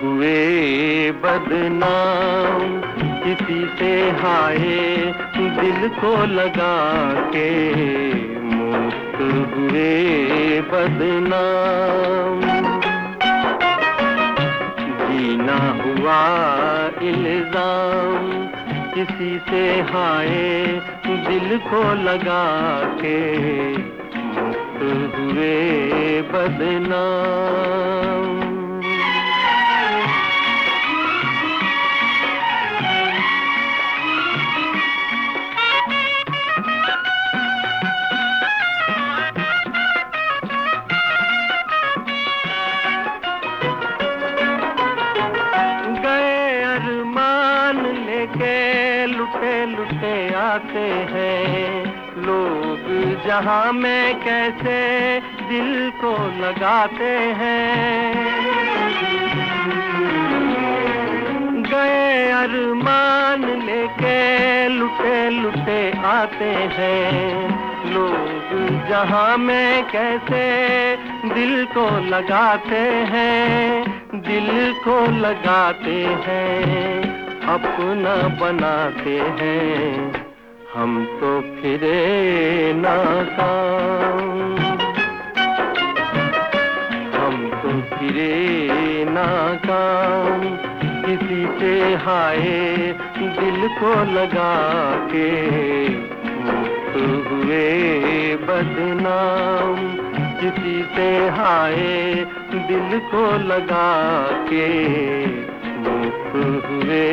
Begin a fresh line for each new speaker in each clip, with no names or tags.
हुए बदनाम, किसी से हाय दिल को लगा के मुक्त हुए बदनाम। जीना हुआ इल्जाम, किसी से हाय दिल को लगा के मुक्त हुए बदनाम। के लुटे लुटे आते हैं लोग जहां में कैसे दिल को लगाते हैं। गए अरमान लेके लुटे लुटे आते हैं लोग जहां में कैसे दिल को लगाते हैं, दिल को लगाते हैं, अपना बनाते हैं। हम तो फिरे नाकाम, हम तो फिरे नाकाम, किसी से हाय दिल को लगा के मुक्त हुए बदनाम, किसी से हाय दिल को लगा के मुक्त हुए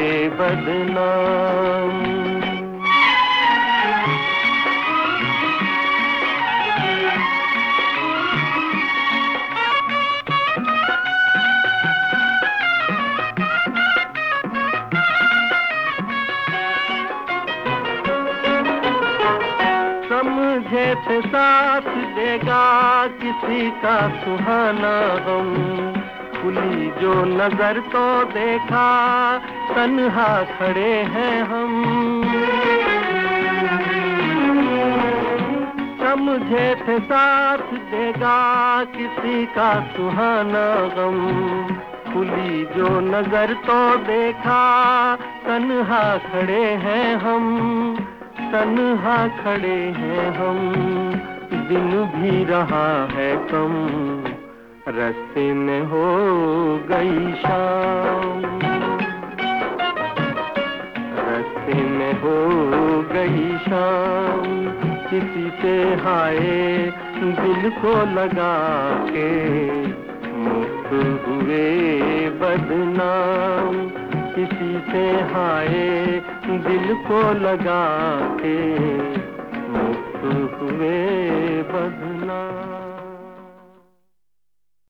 बदनाम। समझे थे साथ देगा किसी का सुहाना गम, खुली जो नजर तो देखा तन्हा खड़े हैं हम। समझे थे साथ देगा किसी का सुहाना गम, खुली जो नजर तो देखा तन्हा खड़े हैं हम, तन्हा खड़े हैं हम। दिन भी रहा है कम, रास्ते में हो गई शाम, रास्ते में हो गई शाम, किसी से हाय दिल को लगा के मुक्त हुए बदनाम, किसी से हाय दिल को लगा के मुक्त हुए बदनाम।